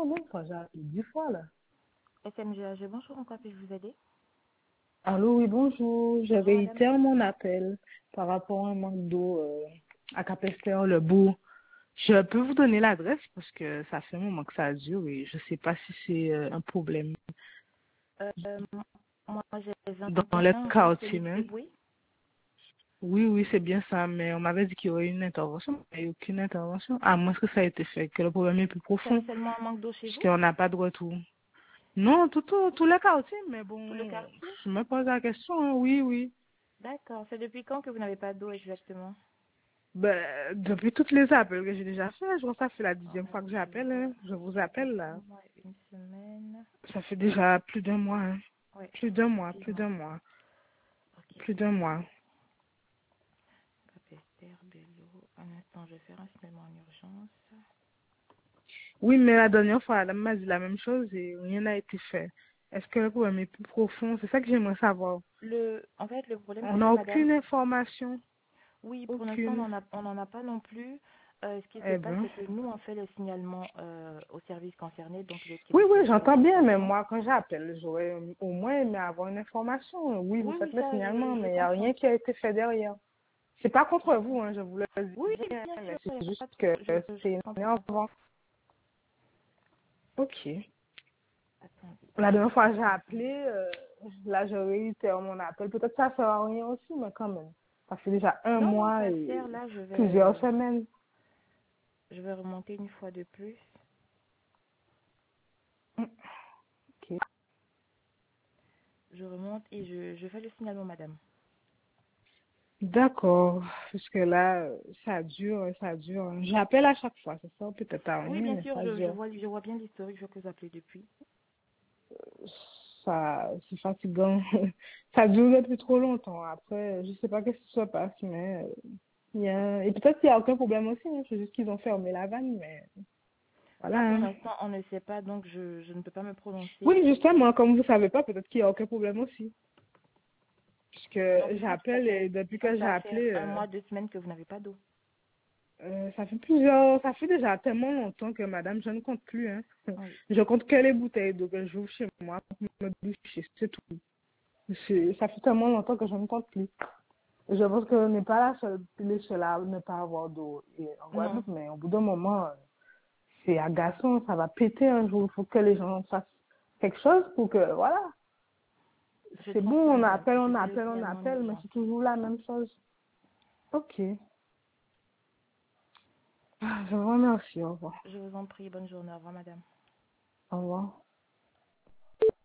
combien de fois j'ai appelé? 10 fois, là. SMGAG, bonjour, en quoi puis-je vous aider? Allô, oui, bonjour. Je Bonjour madame. réitère mon appel par rapport à un manque d'eau à Capesterre, le bout. Je peux vous donner l'adresse parce que ça fait un moment que ça dure et je sais pas si c'est un problème Euh, Moi, j'ai dans le 21 rue quartier Félix même. Eboué. Oui, oui, c'est bien ça, mais on m'avait dit qu'il y aurait une intervention. Il n'y a eu aucune intervention. À moins que ça ait été fait, que le problème est plus C'est profond, seulement un manque d'eau chez vous? puisqu'on n'a pas de retour. Non, tout le quartier, mais Tout le bon, quartier? je me pose la question, hein. Oui, oui. D'accord. C'est depuis quand que vous n'avez pas d'eau exactement? Ben, depuis toutes les appels que j'ai déjà fait, je crois que ça fait la 10e fois que Je j'appelle, vois hein. Je vous depuis appelle, là. un mois et une semaine. Ça fait déjà plus d'un mois, hein. Oui, Plus d'un mois, plus effectivement. d'un mois, Ok. plus d'un mois. Capester, Bello. Un instant, je vais faire un signalement en urgence. Oui, mais la dernière fois, la dame m'a dit la même chose et rien n'a été fait. Est-ce que le problème est plus profond? C'est ça que j'aimerais savoir. En fait, le problème, On c'est que n'a madame, aucune information. oui, pour l'instant, Aucune. on n'en a pas non plus. Ce qui se Eh passe, ben. c'est que nous, on fait le signalement au service concerné, donc qui est Oui, le oui, service de j'entends bien, mais l'évacuation. moi, quand j'appelle, j'aurais au moins aimé avoir une information. Oui, vous Oui, faites oui, le ça, signalement, je mais il n'y a comprends. rien qui a été fait derrière. C'est pas contre Je vous, comprends. hein, je vous le Oui, dis bien, bien mais sûr, c'est il n'y a juste pas de que je c'est comprends. énervant. Ok. Attendez, La je dernière fois, vais j'ai voir. appelé, là, je réitère mon appel. Peut-être que ça ne sert à rien aussi, mais quand même. Ça fait déjà un Non, non, mois ça et sert. Là, plusieurs semaines. je vais remonter une fois de plus. Ok. Je remonte et je fais le signalement, madame. D'accord. Parce que là, ça dure, ça dure. J'appelle à chaque fois, c'est ça, peut-être à Oui, rien, bien mais sûr, ça dure. je vois bien l'historique, je vois que vous appelez depuis. Ça, c'est fatigant. Ça dure depuis trop longtemps. Après, je sais pas qu'est-ce qui se passe, mais et peut-être qu'il n'y a aucun problème aussi, hein. C'est juste qu'ils ont fermé la vanne, mais voilà, Ça, pour hein. l'instant, on ne sait pas, donc je ne peux pas me Oui, prononcer. justement, comme vous savez pas, peut-être qu'il n'y a aucun problème aussi. Puisque Donc, disons que j'appelle et depuis ça que j'ai va faire appelé, un mois, 2 semaines que vous n'avez pas d'eau. ça fait déjà tellement longtemps que madame, je ne compte plus, hein. Oui. Je compte que les bouteilles d'eau que j'ouvre chez moi pour me doucher, c'est tout. Ça fait tellement longtemps que je ne compte plus. Je pense que je n'est pas les seuls à ne pas avoir d'eau en Non, Guadeloupe, mais au bout d'un moment, c'est agaçant, ça va péter un jour. Il faut que les gens fassent quelque chose pour que, voilà. je C'est bon, transfère, madame. Je on fais le appelle, on signalement en appelle, mais urgence. c'est toujours la même chose. Ok. Ah, je vous remercie, au revoir. Je vous en prie, bonne journée. Au revoir, madame.